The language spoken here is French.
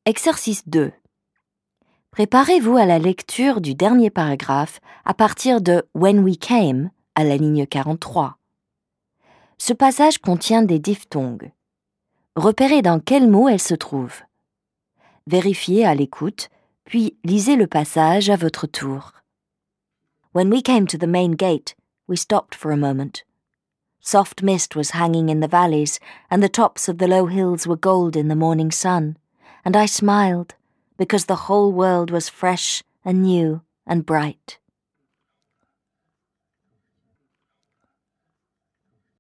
Exercice 2. Préparez-vous à la lecture du dernier paragraphe à partir de When we came à la ligne 43. Ce passage contient des diphtongues. Repérez dans quel mot elles se trouvent. Vérifiez à l'écoute, puis lisez le passage à votre tour. When we came to the main gate, we stopped for a moment. Soft mist was hanging in the valleys, and the tops of the low hills were gold in the morning sun, and I smiled, because the whole world was fresh and new and bright.